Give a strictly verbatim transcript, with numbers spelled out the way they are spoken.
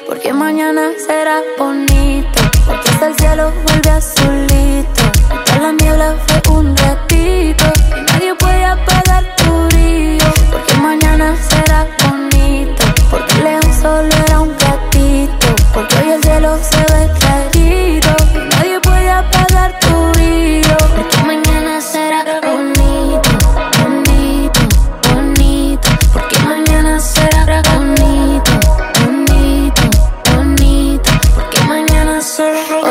porque mañana será bonito, porque hasta el cielo vuelve azulito. Toda la niebla fue un ratito,